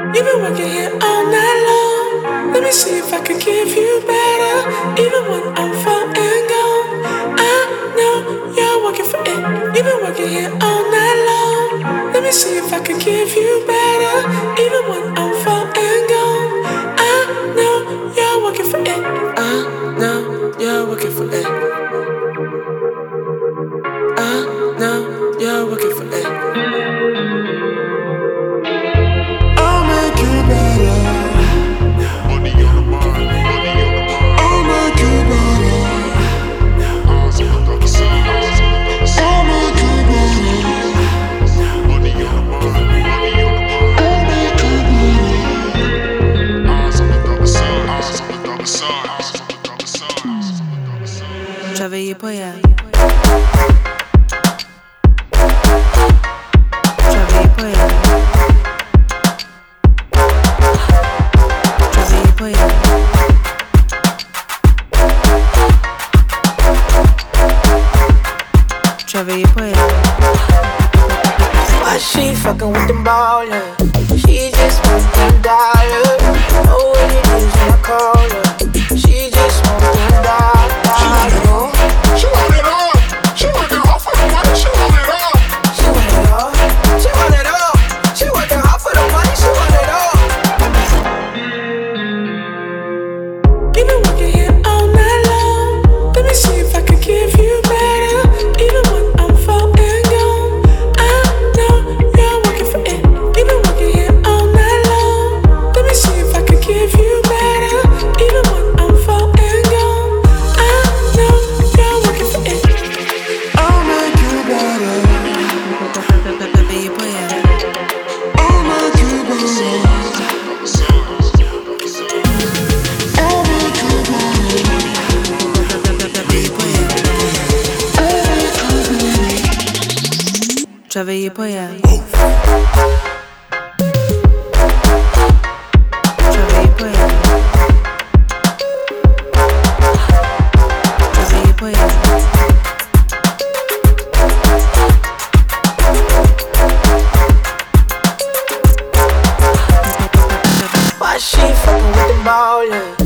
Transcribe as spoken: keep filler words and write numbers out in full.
You've been working here all night long. Let me see if I can give you better. Even when I'm far and gone, I know you're working for it. You've been working here all night long. Let me see if I can give you better. Even when I'm far and gone, I know you're working for it. I know you're working for it. I know you're working for it. I'll make you better. Money on the mind, money on the mind. I'll make you better. Eyes on the other side, eyes on the other side. I'll make you better. Money on the mind, money on the mind. I'll make you better. Eyes on the other side, eyes on the other side, eyes on the other side, eyes on the other side. Travailler pour y aller. Travailler pour y aller. Travailler pour y aller. Travailler pour y aller. Why she fucking with them ballers? She just wants them dollars. Know what it is when I call her. She just wants them dollars. She want it all, she want it all. She want it all for the money, she want it all. She want it all. She want it all. She working hard for the money. She want it all. You've been working here all night long. Let me see if I can give you better. Even when I'm far and gone, I know you're working for it. You've been working here all night long. Let me see if I can give you better. Even when I'm far and gone, I know you're working for it. I'll make you better. Travailler pour y aller. I'll make you better. I'll make you better. Travailler pour y aller. Travailler pour y aller. Travailler pour y aller. Travailler pour y aller. Why she fucking with them ballers?